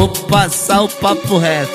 vou passar o papo reto.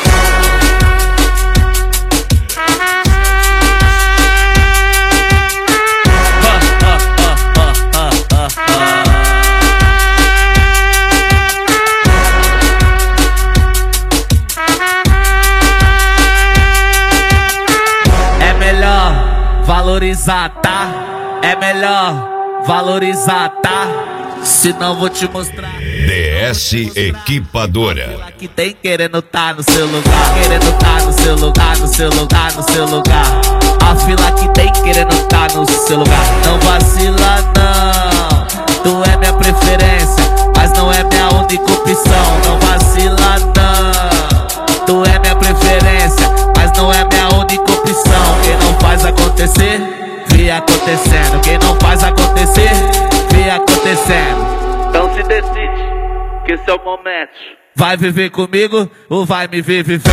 É melhor valorizar, tá? É melhor valorizar, tá? Senão vou te mostrar. DS Equipadora. A que tem querendo tá no seu lugar, querendo tá no seu lugar, no seu lugar, no seu lugar. A fila que tem querendo tá no seu lugar. Não vacila não, tu é minha preferência, mas não é minha única opção. Não vacila não, tu é minha preferência, mas não é minha única opção. Quem não faz acontecer, vê acontecendo. Quem não faz acontecer, vê acontecendo. Então se decide, que esse é o momento. Vai viver comigo ou vai me ver vivendo?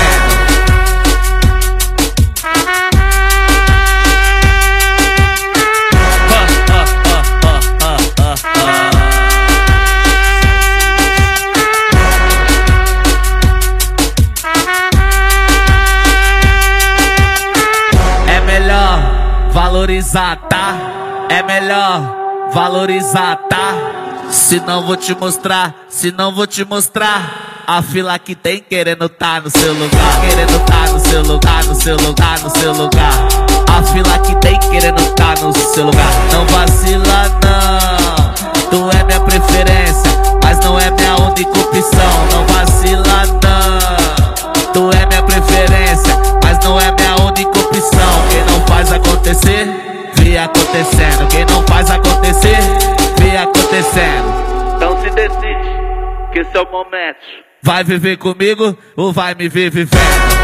É melhor valorizar, tá? É melhor valorizar, tá? Senão vou te mostrar, senão vou te mostrar. A fila que tem querendo tá no seu lugar, querendo tá no seu lugar, no seu lugar, no seu lugar. A fila que tem querendo tá no seu lugar. Não vacila não, tu é minha preferência, mas não é minha única opção. Não vacila não, tu é minha preferência, mas não é minha única opção. Quem não faz acontecer, vê acontecendo. Quem não faz acontecer, vê acontecendo. Então se decide, que esse é o momento. Vai viver comigo ou vai me ver vivendo?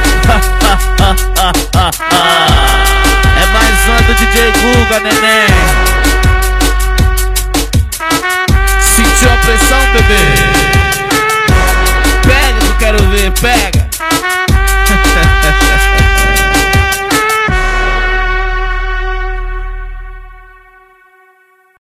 É mais uma do DJ Guga, neném. Sentiu a pressão, bebê? Pega que eu quero ver, pega.